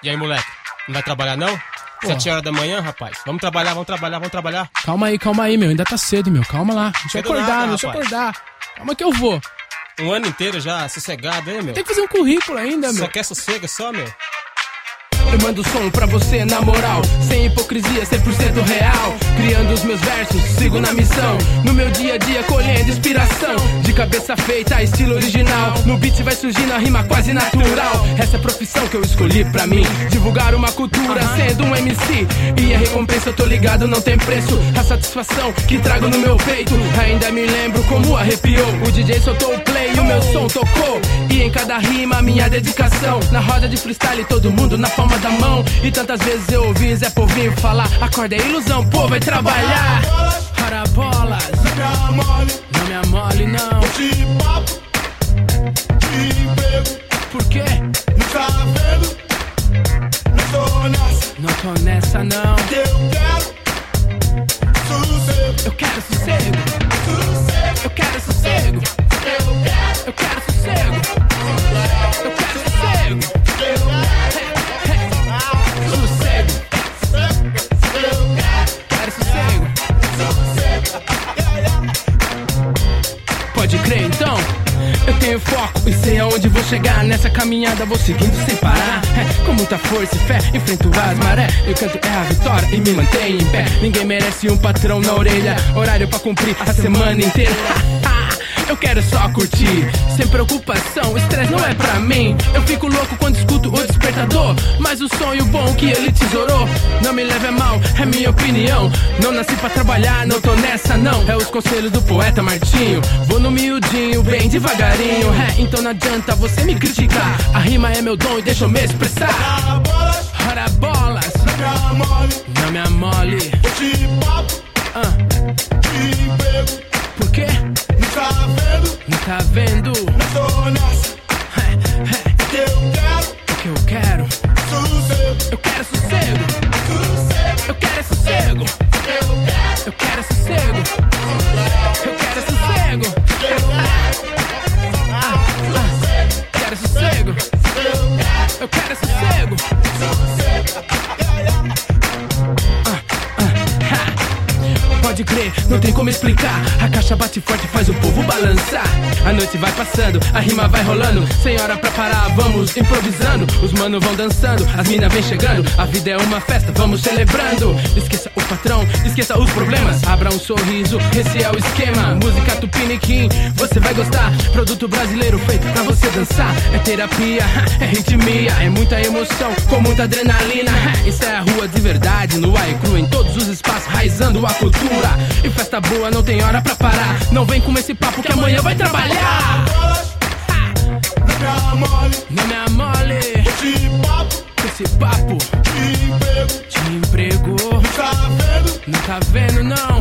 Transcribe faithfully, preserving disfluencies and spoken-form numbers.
E aí, moleque? Não vai trabalhar, não? Pô. Sete horas da manhã, rapaz. Vamos trabalhar, vamos trabalhar, vamos trabalhar. Calma aí, calma aí, meu. Ainda tá cedo, meu. Calma lá. Deixa eu acordar, nada, meu. Deixa eu rapaz. acordar. Calma que eu vou. Um ano inteiro já, sossegado, hein, meu? Tem que fazer um currículo ainda, meu. Só quer sossego, só, meu? Eu mando som pra você na moral, sem hipocrisia, cem por cento real. Criando os meus versos, sigo na missão. No meu dia a dia, colhendo inspiração. De cabeça feita, estilo original. No beat vai surgindo a rima quase natural. Essa é a profissão que eu escolhi pra mim. Divulgar uma cultura, sendo um M C. E a recompensa, eu tô ligado, não tem preço. A satisfação que trago no meu peito. Ainda me lembro como arrepiou. O D J soltou o play e o meu som tocou. E em cada rima, minha dedicação. Na roda de freestyle, todo mundo na palma da mão. E tantas vezes eu ouvi Zé Povinho falar: acorda é ilusão, pô, vai trabalhar. Para bolas, não me amole, não me amole, não. De papo, de emprego. Por quê? Não tá vendo? Não tô nessa. Não tô nessa, não. Eu quero sossego. Eu quero sossego. Sossego. Eu quero sossego. Eu quero. Eu quero sossego. Eu quero sossego. Pode crer, então eu tenho foco e sei aonde vou chegar. Nessa caminhada vou seguindo sem parar. É, com muita força e fé, enfrento as maré. Eu canto é a vitória e me mantenho em pé. Ninguém merece um patrão na orelha. Horário pra cumprir a semana inteira. Eu quero só curtir, sem preocupação, estresse não é pra mim. Eu fico louco quando escuto o despertador, mas o sonho bom que ele tesourou. Não me leve a mal, é minha opinião. Não nasci pra trabalhar, não tô nessa não. É os conselhos do poeta Martinho. Vou no miudinho, bem devagarinho. É, então não adianta você me criticar. A rima é meu dom e deixa eu me expressar. Ora bolas, não me amole, não me amole. De papo, ah. de emprego. Por quê? Não tá vendo? Não tá vendo? Não tô nessa. É, é. Eu quero. O que eu quero? Sossego. Eu quero sossego. Sossego. Eu quero sossego. Eu quero. Eu quero sossego. Eu quero sossego. Ah, ah. Quero sossego. Eu quero sossego. Ah, ah, ha. Pode crer, não tem como explicar. A caixa bate forte, faz o povo balançar. A noite vai passando, a rima vai rolando. Sem hora pra parar, vamos improvisando. Os manos vão dançando, as minas vem chegando. A vida é uma festa, vamos celebrando. Esqueça o patrão, esqueça os problemas. Abra um sorriso, esse é o esquema. Música Tupiniquim, você vai gostar. Produto brasileiro feito pra você dançar. É terapia, é ritmia, é muita emoção com muita adrenalina. Isso é a rua de verdade, no ar e cru, em todos os espaços, raizando a cultura. E festa boa, não tem hora pra parar. Não vem com esse papo que amanhã vai trabalhar. Não me amole, não me amole. De papo, esse papo de emprego. de emprego. Não tá vendo? Não tá vendo, não.